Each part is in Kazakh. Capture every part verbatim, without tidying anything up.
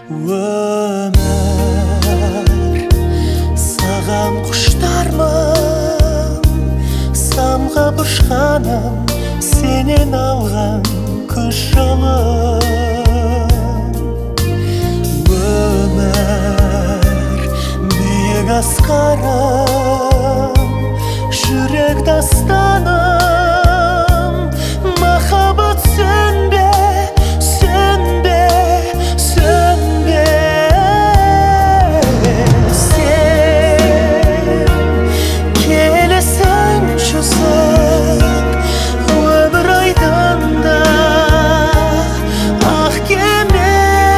Өмір саған құштармын, самғап ұшқаным сенен алған күш жылым. Өмір биік асқарым, жүрек дастаным, махаббат сөнбе, сөнбе, сөнбе. Сен келесің жүзіп өмір айдында ақ кеме.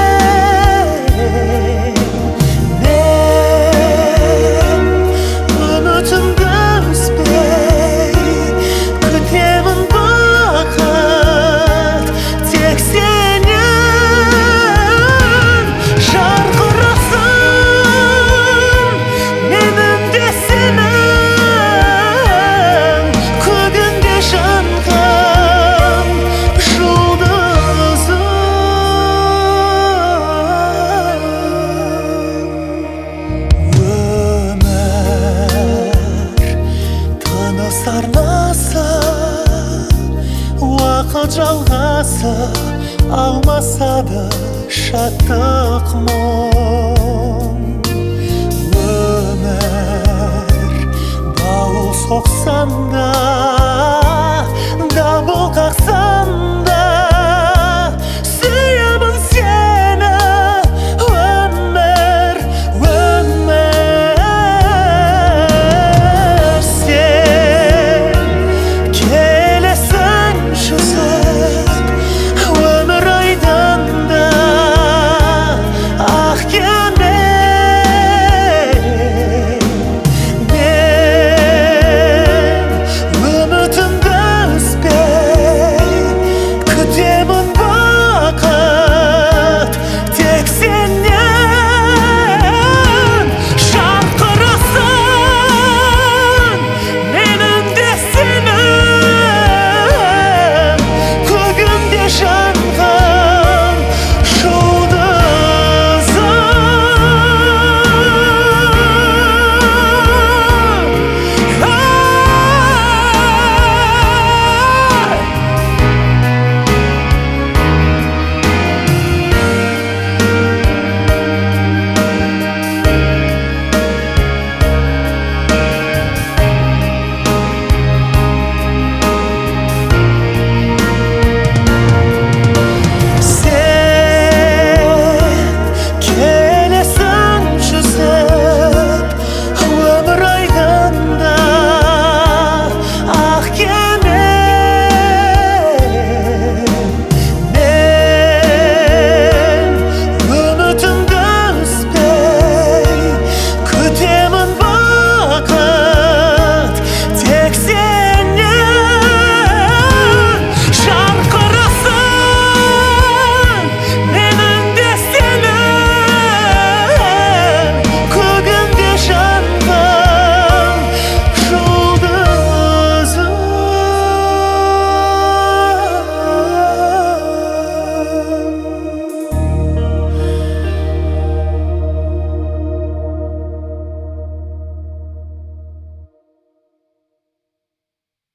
Мен үмітімді үзбей күтемін бақыт тек сенен. Жарқырасың менің де сенің, көгінде жанған жұлдызым. Өмір тыныс арнасы, уақыт жалғасы алмаса да шаттық мұң. Өмір дауыл соқсан да, дабыл қақса